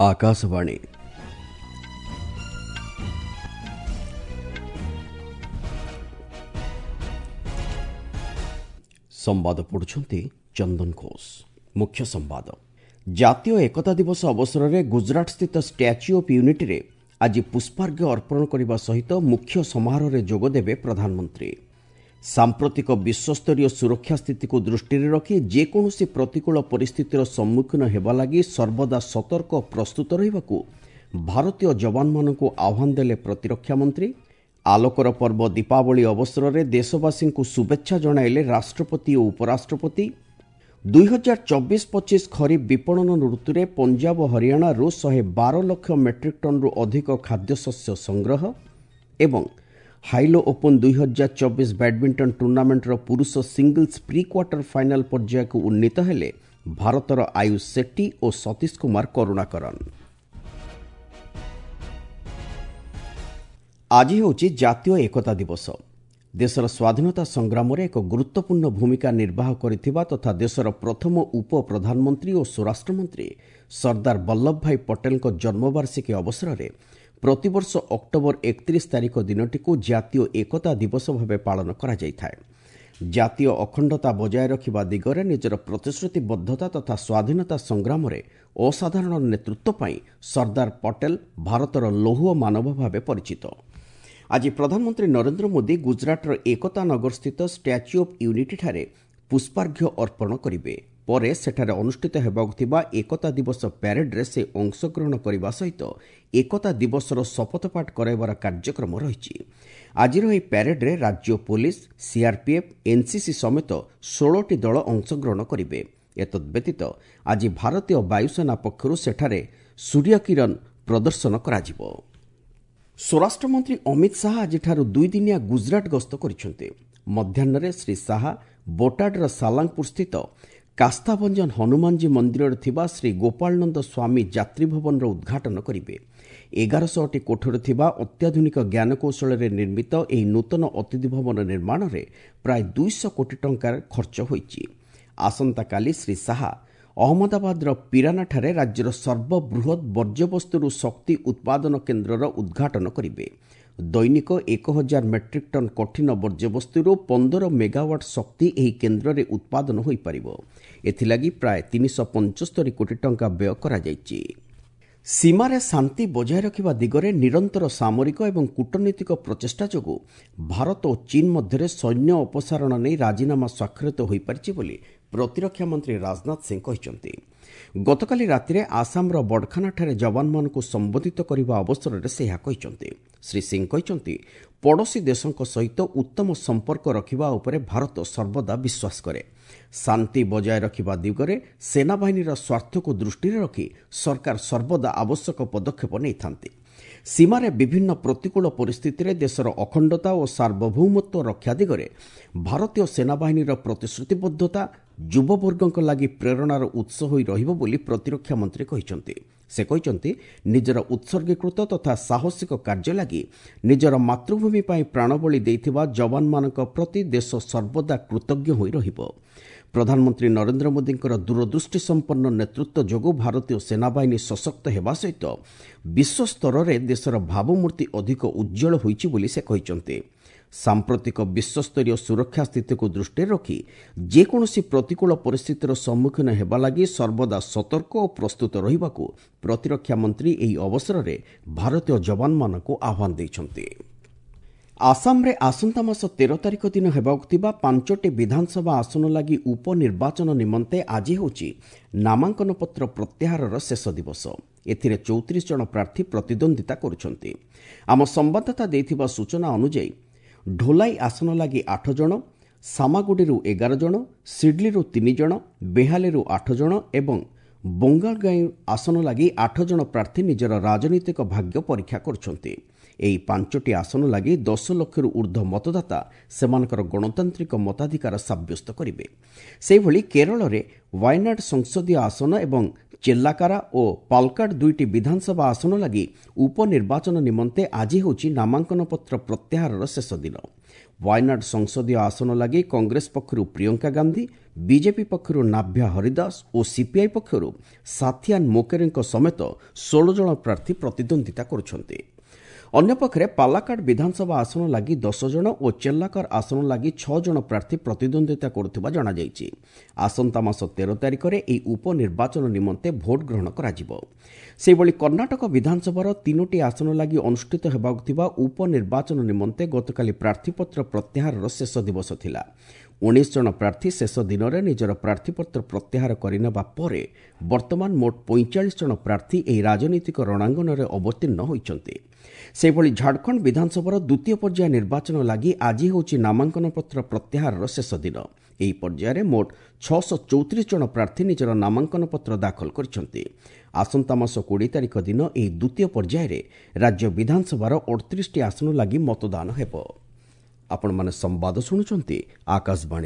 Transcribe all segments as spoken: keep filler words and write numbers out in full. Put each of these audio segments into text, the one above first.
आकाशवाणी संवाद पढ़ुछंती चंदन घोष। मुख्य संवाद जातीय एकता दिवस अवसर में गुजरात स्थित स्टैच्यू ऑफ यूनिटी रे आज पुष्पार्घ्य अर्पण करने सहित मुख्य समारोह में जोगदेवे प्रधानमंत्री। सांप्रतिक विश्वस्तरीय सुरक्षा स्थिति को दृष्टि रखी जेकोसी प्रतिकूल परिस्थितिर सम्मुखीन हेबा लगी सर्वदा सतर्क प्रस्तुत रहिबाकू भारतीय जवान मानकू आह्वान देले प्रतिरक्षा मंत्री। आलोकर पर्व दीपावली अवसर में देशवासी को शुभेच्छा जणाइले राष्ट्रपति और उपराष्ट्रपति। दुई हजार चौबीस पच्चीस खरीफ विपणन ऋतु में पंजाब और हरियाणा शहे बार लक्ष मेट्रिक टन रु अधिक खाद्यशस्य संग्रह एवं हाइलो ओपन दुई हजार चौबीस बैडमिंटन टूर्नामेंटर पुरुष सिंगल्स प्री क्वार्टर फाइनाल पर्याय को उन्नीत हेले भारतर आयुष शेट्टी और सतीश कुमार करुणाकरन। आज होची जातीय एकता दिवस। देशर स्वाधीनता संग्राम में एक गुरुत्वपूर्ण भूमिका निर्वाह करिथिबा तथा देशर प्रथम उप प्रधानमंत्री और स्वराष्ट्र मंत्री सरदार वल्लभ भाई पटेल को जन्मवार्षिकी अवसर में प्रतिवर्ष अक्टोबर एकतीस तारिख दिनटी को जातीय एकता दिवस भाव पालन करा जायथाय। जातीय अखंडता बजाय रखिबा दिगरे निजर प्रतिश्रुतिबद्धता तथा स्वाधीनता संग्राम में असाधारण नेतृत्व पाई सरदार पटेल भारतर लौह मानव भाव परिचित। आज प्रधानमंत्री नरेंद्र मोदी गुजरातर एकता नगर स्थित स्टैच्यू ऑफ यूनिटी ठारे पुष्पार्घ्य अर्पण करिवे। परे सेठारे अनुष्ठित हेबाकु थिबा एकता दिवस प्यारेड रे से अंशग्रहण करने सहित एकता दिवसर शपथपाठ कराइबार कार्यक्रम रही। आज प्यारेड रे राज्य पुलिस सीआरपीएफ एनसीसी समेत षोलह टी दल अंशग्रहण करिवे। एतद्व्यतीत आज भारतीय वायुसेना पक्षरु सेठारे सूर्य किरण प्रदर्शन कराजिबो। स्वराष्ट्र मंत्री अमित शाह आज दुई दिनिया गुजरात गस्त करिसेंते। मध्याह्न श्री शाह बोटाडर सालांगपुर स्थित कास्ताभंजन हनुमानजी मंदिर थिबा श्री गोपालनंद स्वामी यात्री भवन उद्घाटन करिवे। एगारश टी कोठर थिबा अत्याधुनिक ज्ञानकौशल निर्मित एही नूतन अतिथि भवन निर्माण रे प्राय दुईश कोटी टंकार खर्च होईची। आसंता काली श्री शाह अहमदाबाद पिराना ठारे राज्यर सर्वबृहत वर्ज्यवस्तु शक्ति उत्पादन केन्द्रर उद्घाटन करिवे। दैनिक एक हजार मेट्रिक टन कठिन वर्ज्यवस्तु पंदर मेगावाट शक्ति एही केन्द्र रे उत्पादन होई परिबो। एथिलागी प्राय तीन सौ पचहत्तर कोटी टंका व्यय करा जायछि। सीमारे शांति बजाय रखिबा दिगरे निरंतर सामरिक एवं कूटनीतिक प्रचेष्टा जोगु भारत और चीन मध्य सैन्य अपसारण नहीं राजीनामा स्वाक्षरित हो पारिछि बोली प्रतिरक्षा मंत्री राजनाथ सिंह कहिसंती। गतकाली रातिरे आसामर बड़खाना ठारे जवान मानकु संबोधित करने अवसर में से कहिसंती। श्री सिंह कहिसंती पड़ोसी देशों सहित उत्तम संपर्क रखिबा उपरे भारत सर्वदा विश्वास करे। शांति बजाय रखिबा दिगरे सेनाबाहिनीर स्वार्थ को दृष्टि रखी सरकार सर्वदा आवश्यक पदक्षेप नहीं थांती। सीमारे विभिन्न प्रतिकूल परिस्थिति देशर अखंडता और सार्वभौमत्व रक्षा दिगरे भारतीय सेनाबाहिनीर प्रतिश्रुतिबद्धता युववर्गों लगी प्रेरणार उत्स होई रहिबो बोली प्रतिरक्षा मंत्री कहिसंती। से कहिसंती निजर उत्सर्गीकृत तथा साहसिक कार्य लगी निजर मातृभूमि पाई प्राणबली देइथिबा जवान मानक प्रति देश सर्वदा कृतज्ञ होई रहिबो। प्रधानमंत्री नरेंद्र मोदी दूरदृष्टि संपन्न नेतृत्व जोगु भारतीय सेनाबाहिनी सशक्त हेबा सहित विश्व स्तर में देशर भावमूर्ति अधिक उज्जवल होइछि बोली से कहिसंती। सांप्रतिक विश्वस्तरीय सुरक्षा स्थिति को दृष्टि रखी जेकोसी प्रतिकूल परिस्थितिर सम्मुखीन हेबा लगी सर्वदा सतर्क और प्रस्तुत रहिबाकू प्रतिरक्षा मंत्री एही अवसर में भारतीय जवान मानकू आह्वान दैछंती। आसाम रे आसंता मास तेरह तारिख दिन हेबाकु थिबा पांचटी विधानसभा आसन लगी उपनिर्वाचन निमंते आज होची नामांकन पत्र प्रत्याहारर शेष दिवस। एथिरे चौतीस जन प्रार्थी प्रतिद्वंदिता करुछंती। आम संवाददाता देथिबा सूचना अनुसार ढोलाई आसन लगी आठ जन, सामागुड़ी एगार जन, सिडली तीन जन, बेहाली आठ जन एवं बंगालगाई आसन लगी आठ जन प्रार्थी निजर राजनीतिक भाग्य परीक्षा करुछंती। एही पांचटी आसन लगी दस लक्षर ऊर्ध्व मतदाता सेमानकर गणतांत्रिक मताधिकार साब्यस्त करिवे। सेहिभଳି केरल रे वायनाड संसदीय आसन एवं चेल्लाकारा और पालकाड दुईटी विधानसभा आसन लगी उपनिर्वाचन निमंते आज होची नामांकन पत्र प्रत्याहारर शेष दिन। वायनाड संसदीय आसन लगी कांग्रेस पक्षରୁ प्रियंका गांधी, बीजेपी पक्षରୁ नाभ्या हरिदास और सीपीआई पक्षରୁ साथियान मोकेरेଙ୍କ समेत ଷୋହଳ जन प्रार्थी प्रतिद्वंदिता करुछन्ति। अन्यपक्षे पालाकाड विधानसभा आसन लगी दस जन और चेल्लाकर आसन लगी छह जन प्रार्थी प्रतिद्वंदिता करुथिबा जणा जायछि। आसंता मास तेरह तारिख में यह उपनिर्वाचन निमंते भोट ग्रहण कराजिबो। सेहिभଳି कर्णाटक विधानसभार तीनोटी आसन लगी अनुष्ठित हेबाकु थिबा उपनिर्वाचन निमंते गतकाली प्रार्थीपत्र प्रत्याहारर शेष दिवस थिला। उन्नीस जन प्रार्थी शेष दिन में निजर प्रार्थीपत्र प्रत्याहार करनेबा परे वर्तमान मोट पैंतालीस जन प्रार्थी एही राजनीतिक रणांगन में अवतीर्ण होइछन्ति। सेहिभଳି झारखंड विधानसभार द्वितीय पर्याय निर्वाचन लगी आज होछि नामांकन पत्र प्रत्याहारर शेष दिन। एही पर्याୟରେ मोट छह सौ चौतीस जन प्रार्थी निजर नामांकन पत्र दाखल କରିଛନ୍ତି। आसंता मास बीस तारिख दिन एही द्वितीय पर्याୟରେ राज्य विधानसभार अड़तीस टी आसन लगी मतदान हेबो। आपण माने संवाद शुणुचंती आकाशवाणी।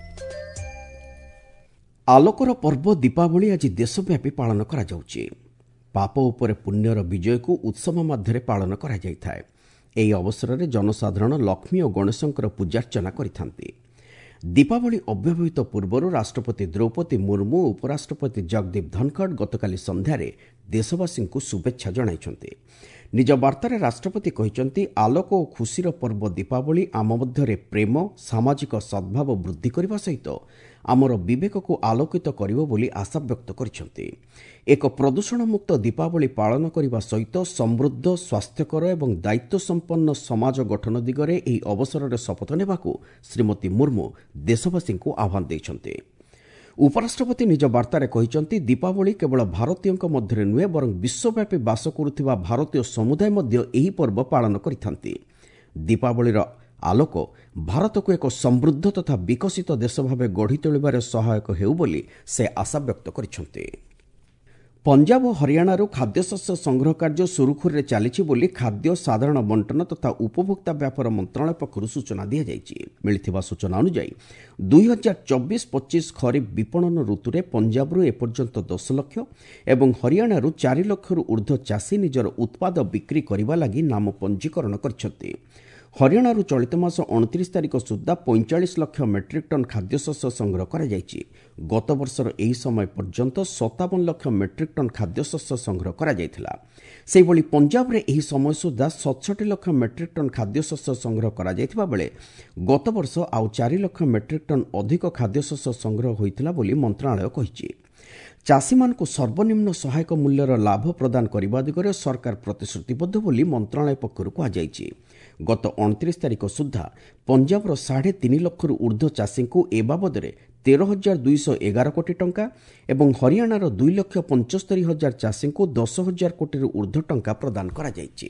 आलोकर पर्व दीपावली आज देशव्यापी पालन करा जाउछि। पाप उपरे पुण्यर विजय को उत्सव मध्य पालन करा जायथाय। एही अवसर में जनसाधारण लक्ष्मी और गणेशंकर पूजार्चना करिथांती। दीपावली अव्यवहित पूर्व राष्ट्रपति द्रौपदी मुर्मू और उपराष्ट्रपति जगदीप धनखड़ गतकाली संध्यारे देशवासी को शुभेच्छा जणाइछन्ति। निज वार्तारे राष्ट्रपति कहिसंति आलोक और खुशीर पर्व दीपावली आम मध्यरे प्रेम सामाजिक सद्भाव वृद्धि करने सहित आमर विवेक को आलोकित करिवो बोली आशा व्यक्त करिसंति। एक प्रदूषण मुक्त दीपावली पालन करने सहित समृद्ध स्वास्थ्यकर एवं दायित्व संपन्न समाज गठन दिगरे एही अवसर में शपथ नेबाकू श्रीमती मुर्मू देशवासी को आह्वान दैछन्ति। उपराष्ट्रपति निज वार्तारे कहिसंति दीपावली केवल भारतीयଙ୍କ ମଧ୍ୟରେ नुहे बरं विश्वव्यापी बास करुथिबा भारतीय समुदाय मध्य एही पर्व पालन करिथांती। दीपावलीर आलोक भारत को एक समृद्ध तथा विकसित देश भाव गढ़ी तोलिबारे सहायक हेउ बोली से आशा व्यक्त करिसंति। पंजाब और हरियाणा खाद्यशस्य संग्रह कार्य सुरुखुरे चली बोली खाद्य साधारण बंटन तथा उपभोक्ता व्यापार मंत्रालय पक्षर सूचना दी जाइए। मिलिथिबा सूचना अनुसार दुई हजार चौबीस पच्चीस खरीफ विपणन ऋतु में पंजाब एपर्यंत दस लाख और हरियाणा चार लाख ऊर्ध्व चाषी निजर उत्पाद बिक्री करने लगी नाम पंजीकरण कर। हरियाणा चलित मास उनतीस तारिख सुधा पैंतालीस लाख मेट्रिक टन खाद्यशस्य संग्रह कर। गत वर्षर एही समय पर्यंत सत्तावन लाख मेट्रिक टन खाद्यशस्य संग्रह कर। पंजाब रे एही समय सुधा सतसठ लाख मेट्रिक टन खाद्यशस्य संग्रह कर बेले गत वर्ष आउ चार लाख मेट्रिक टन अधिक खाद्यशस्य संग्रह होइतिला बोली मंत्रालय कहिछि। चाषी मानकु सर्वनिम्न सहायक मूल्यर लाभ प्रदान करने दिगरे सरकार प्रतिश्रुतिबद्ध बोली मंत्रालय पक्षरु कहुଯାଇଛି। गत उनतीस तारिख सुधा पंजाबर साढ़े तीन लाख ऊर्ध्व चाषी को ए बाबद तेरह हजार दुईश एगार कोटी टंका एवं हरियाणार दुई लक्ष पंचस्तरी हजार चाषी को दस हजार कोटी ऊर्ध्व टंका प्रदान करा जायछि।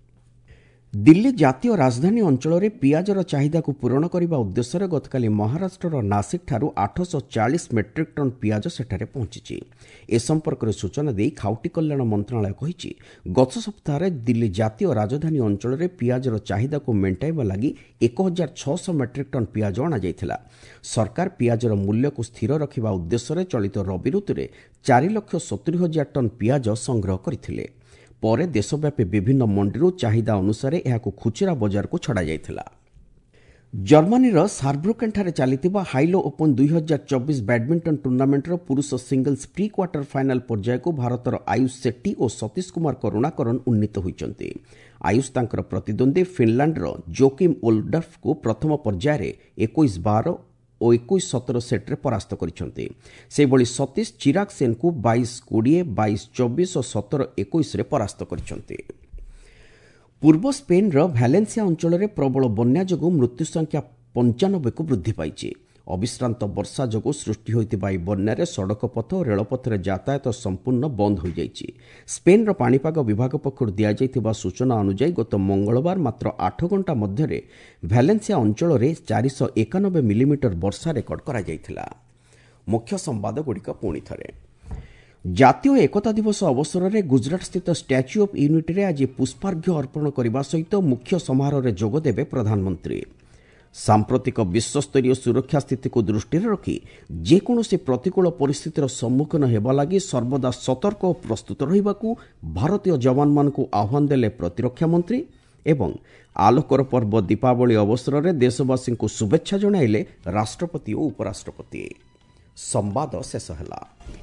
दिल्ली जातीय राजधानी अंचल में पियाजर चाहिदा को पूरण करने उद्देश्य गतकाली महाराष्ट्र नासिक ठारू आठ सौ चालीस मेट्रिक टन पियाज सेठारे पहुंची। ए संपर्क में सूचना दे खाउटी कल्याण मंत्रालय कहिछि गत सप्ताह दिल्ली जातीय राजधानी अंचल में पियाजर चाहिदा को मेंटाइबा लगी एक हजार छःश मेट्रिक टन पियाज अणा जाइथिला। सरकार पियाजर मूल्य को स्थिर रखिबा उद्देश्य चलित रबी ऋतु में चार लक्ष सतुरी हजार टन पियाज संग्रह करथिले। पर देशव्यापी विभिन्न मंडी चाहिदा अनुसार यह खुचरा बजार को छड़ा जाइथिला। जर्मनीर सारब्रुकेन चलता हाइलो ओपन दुई हजार चौबीस बैडमिंटन टूर्नामेंटर पुरुष सिंगल्स प्री क्वार्टर फाइनाल पर्याय को भारतर आयुष सेट्टी और सतीश कुमार करुणाकरन उन्नीत होइचंती। आयुष तांकर प्रतिद्वंदी फिनलैंडर जोकिम ओल्डर्फ को प्रथम पर्याय इक्कीस बारह और इक्कीस सतर सेट्रे परास्त करिसंती। सेबळी सतीश चिराग सेन को बाईस बीस बाईस चौबीस और सतर इक्कीस रे परास्त करिसंती। पूर्व स्पेन रो भैलेंसिया अंचल में प्रबल बन्या जोगु मृत्यु संख्या पंचानबे को वृद्धि पाई। अविश्रांत वर्षा जोगु सृष्टि होइतिबा ई बन्यारे सड़क पथ और रेलपथरे यातायात संपूर्ण बंद हो जाइछि। स्पेन रो पाणीपाग विभाग पक्षरु दिया जाइतिबा सूचना अनुसार गत मंगलवार मात्र आठ घंटा मध्यरे भैलेंसिया अंचल में चार सौ एकानबे मिलीमीटर वर्षा रेकर्ड करा जाइथिला। मुख्य संवाद गुड़िक पुणी थरे। जातीय एकता दिवस अवसर में गुजरात स्थित स्टैच्यू ऑफ यूनिटी रे आज पुष्पार्घ्य अर्पण करने सहित मुख्य समारोह में जोगदेवे प्रधानमंत्री। सांप्रतिक विश्वस्तरीय सुरक्षा स्थिति को दृष्टि रखी जेकोसी प्रतिकूल परिस्थितिर सम्मुखीन हेबा लगी सर्वदा सतर्क और प्रस्तुत रहिबाकू भारतीय जवान मानकू आह्वान देले प्रतिरक्षा मंत्री। ଏବଂ ଆଲୋକର ପର୍ବ ଦୀପାବଳି ଅବସରରେ ଦେଶବାସୀଙ୍କୁ ଶୁଭେଚ୍ଛା ଜଣାଇଲେ ରାଷ୍ଟ୍ରପତି ଓ ଉପରାଷ୍ଟ୍ରପତି। ସମ୍ବାଦ ଶେଷ ହେଲା।